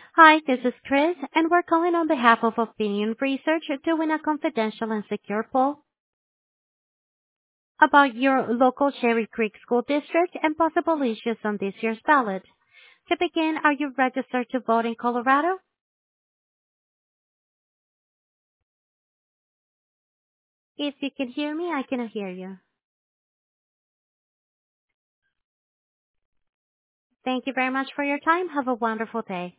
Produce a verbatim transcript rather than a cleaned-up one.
Hi, this is Chris, and we're calling on behalf of Opinion Research to win a confidential and secure poll about your local Cherry Creek School District and possible issues on this year's ballot. To begin, are you registered to vote in Colorado? If you can hear me, I cannot hear you. Thank you very much for your time. Have a wonderful day.